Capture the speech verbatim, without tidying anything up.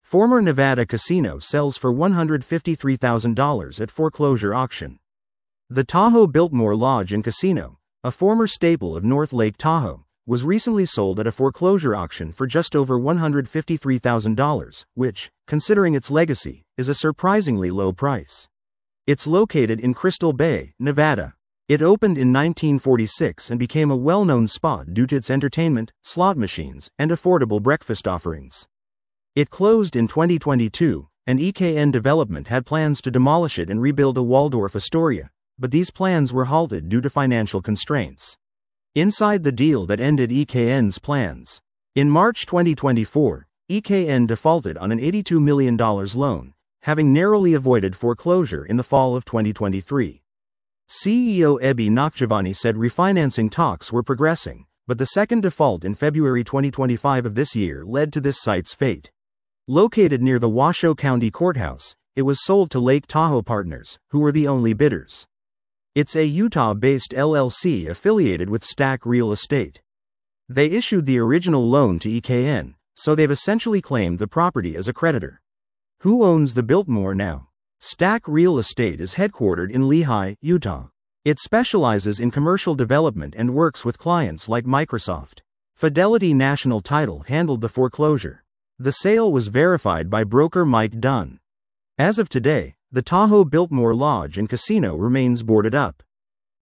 Former Nevada casino sells for one hundred fifty-three thousand dollars at foreclosure auction. The Tahoe Biltmore Lodge and Casino, a former staple of North Lake Tahoe, was recently sold at a foreclosure auction for just over one hundred fifty-three thousand dollars, which, considering its legacy, is a surprisingly low price. It's located in Crystal Bay, Nevada. It opened in nineteen forty-six and became a well-known spot due to its entertainment, slot machines, and affordable breakfast offerings. It closed in twenty twenty-two, and E K N Development had plans to demolish it and rebuild a Waldorf Astoria, but these plans were halted due to financial constraints. Inside the deal that ended E K N's plans. In March twenty twenty-four, E K N defaulted on an eighty-two million dollars loan, having narrowly avoided foreclosure in the fall of twenty twenty-three. C E O Ebi Nakjivani said refinancing talks were progressing, but the second default in February twenty twenty-five of this year led to this site's fate. Located near the Washoe County Courthouse, it was sold to Lake Tahoe Partners, who were the only bidders. It's a Utah-based L L C affiliated with Stack Real Estate. They issued the original loan to E K N, so they've essentially claimed the property as a creditor. Who owns the Biltmore now? Stack Real Estate is headquartered in Lehi, Utah. It specializes in commercial development and works with clients like Microsoft. Fidelity National Title handled the foreclosure. The sale was verified by broker Mike Dunn. As of today, the Tahoe Biltmore Lodge and Casino remains boarded up.